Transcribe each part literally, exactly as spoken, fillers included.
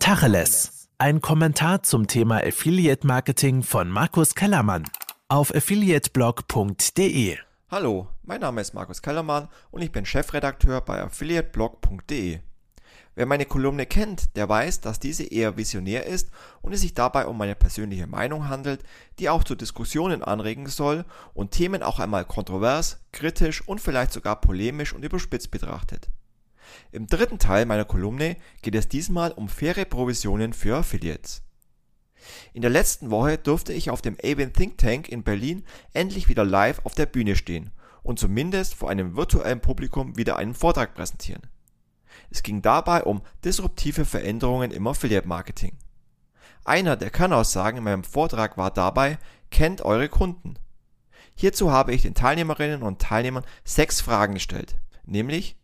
Tacheles. Ein Kommentar zum Thema Affiliate Marketing von Markus Kellermann auf affiliate blog punkt de. Hallo, mein Name ist Markus Kellermann und ich bin Chefredakteur bei affiliate blog punkt de. Wer meine Kolumne kennt, der weiß, dass diese eher visionär ist und es sich dabei um meine persönliche Meinung handelt, die auch zu Diskussionen anregen soll und Themen auch einmal kontrovers, kritisch und vielleicht sogar polemisch und überspitzt betrachtet. Im dritten Teil meiner Kolumne geht es diesmal um faire Provisionen für Affiliates. In der letzten Woche durfte ich auf dem A W I N Think Tank in Berlin endlich wieder live auf der Bühne stehen und zumindest vor einem virtuellen Publikum wieder einen Vortrag präsentieren. Es ging dabei um disruptive Veränderungen im Affiliate-Marketing. Einer der Kernaussagen in meinem Vortrag war dabei: Kennt eure Kunden. Hierzu habe ich den Teilnehmerinnen und Teilnehmern sechs Fragen gestellt, nämlich: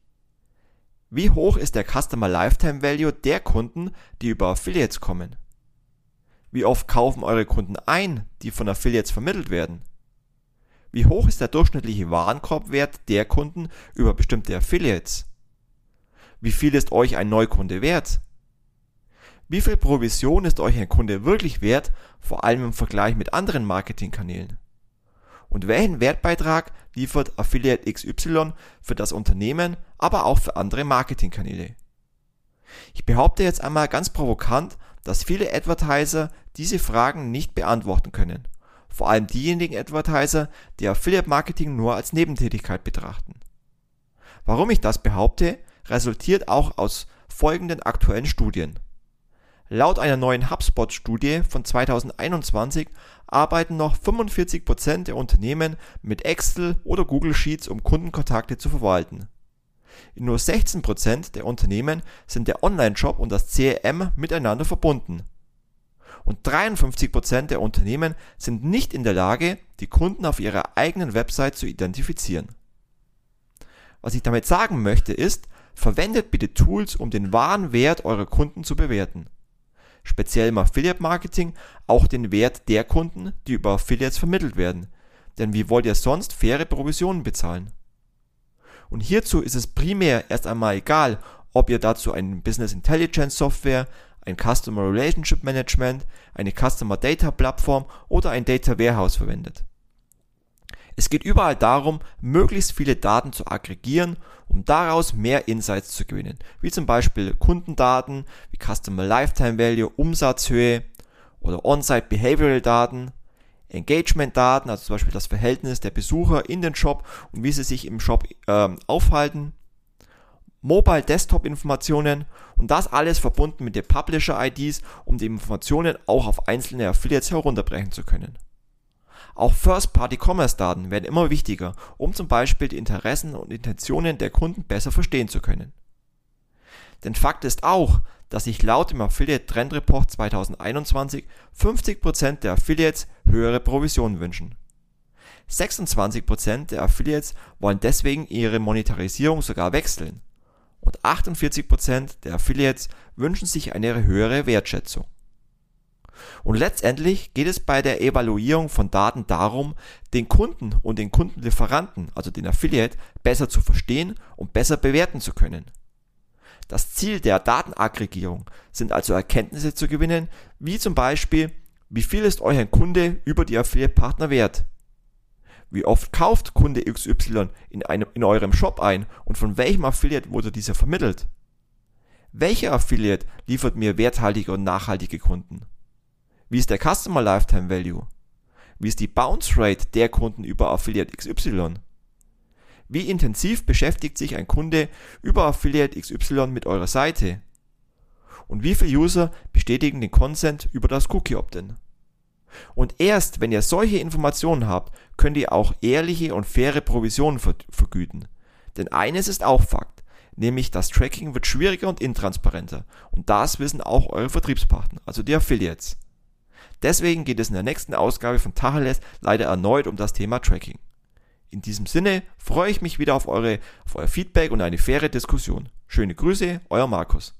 Wie hoch ist der Customer Lifetime Value der Kunden, die über Affiliates kommen? Wie oft kaufen eure Kunden ein, die von Affiliates vermittelt werden? Wie hoch ist der durchschnittliche Warenkorbwert der Kunden über bestimmte Affiliates? Wie viel ist euch ein Neukunde wert? Wie viel Provision ist euch ein Kunde wirklich wert, vor allem im Vergleich mit anderen Marketingkanälen? Und welchen Wertbeitrag liefert Affiliate X Y für das Unternehmen, aber auch für andere Marketingkanäle? Ich behaupte jetzt einmal ganz provokant, dass viele Advertiser diese Fragen nicht beantworten können. Vor allem diejenigen Advertiser, die Affiliate Marketing nur als Nebentätigkeit betrachten. Warum ich das behaupte, resultiert auch aus folgenden aktuellen Studien. Laut einer neuen HubSpot-Studie von zweitausendeinundzwanzig arbeiten noch fünfundvierzig Prozent der Unternehmen mit Excel oder Google Sheets, um Kundenkontakte zu verwalten. In nur sechzehn Prozent der Unternehmen sind der Online-Shop und das C R M miteinander verbunden. Und dreiundfünfzig Prozent der Unternehmen sind nicht in der Lage, die Kunden auf ihrer eigenen Website zu identifizieren. Was ich damit sagen möchte ist, verwendet bitte Tools, um den wahren Wert eurer Kunden zu bewerten. Speziell im Affiliate-Marketing auch den Wert der Kunden, die über Affiliates vermittelt werden. Denn wie wollt ihr sonst faire Provisionen bezahlen? Und hierzu ist es primär erst einmal egal, ob ihr dazu eine Business Intelligence Software, ein Customer Relationship Management, eine Customer Data Plattform oder ein Data Warehouse verwendet. Es geht überall darum, möglichst viele Daten zu aggregieren, um daraus mehr Insights zu gewinnen, wie zum Beispiel Kundendaten, wie Customer Lifetime Value, Umsatzhöhe oder On-Site Behavioral Daten, Engagement-Daten, also zum Beispiel das Verhältnis der Besucher in den Shop und wie sie sich im Shop äh, aufhalten, Mobile-Desktop-Informationen und das alles verbunden mit den Publisher-I Ds, um die Informationen auch auf einzelne Affiliates herunterbrechen zu können. Auch First-Party-Commerce-Daten werden immer wichtiger, um zum Beispiel die Interessen und Intentionen der Kunden besser verstehen zu können. Denn Fakt ist auch, dass sich laut dem Affiliate Trend Report zweitausendeinundzwanzig fünfzig Prozent der Affiliates höhere Provisionen wünschen. sechsundzwanzig Prozent der Affiliates wollen deswegen ihre Monetarisierung sogar wechseln. Und achtundvierzig Prozent der Affiliates wünschen sich eine höhere Wertschätzung. Und letztendlich geht es bei der Evaluierung von Daten darum, den Kunden und den Kundenlieferanten, also den Affiliate, besser zu verstehen und besser bewerten zu können. Das Ziel der Datenaggregierung sind also Erkenntnisse zu gewinnen, wie zum Beispiel, wie viel ist euch ein Kunde über die Affiliate-Partner wert? Wie oft kauft Kunde X Y in, einem, in eurem Shop ein und von welchem Affiliate wurde dieser vermittelt? Welcher Affiliate liefert mir werthaltige und nachhaltige Kunden? Wie ist der Customer Lifetime Value? Wie ist die Bounce Rate der Kunden über Affiliate X Y? Wie intensiv beschäftigt sich ein Kunde über Affiliate X Y mit eurer Seite? Und wie viele User bestätigen den Consent über das Cookie Opt-in? Und erst wenn ihr solche Informationen habt, könnt ihr auch ehrliche und faire Provisionen vergüten. Denn eines ist auch Fakt, nämlich das Tracking wird schwieriger und intransparenter. Und das wissen auch eure Vertriebspartner, also die Affiliates. Deswegen geht es in der nächsten Ausgabe von Tacheles leider erneut um das Thema Tracking. In diesem Sinne freue ich mich wieder auf, eure, auf euer Feedback und eine faire Diskussion. Schöne Grüße, euer Markus.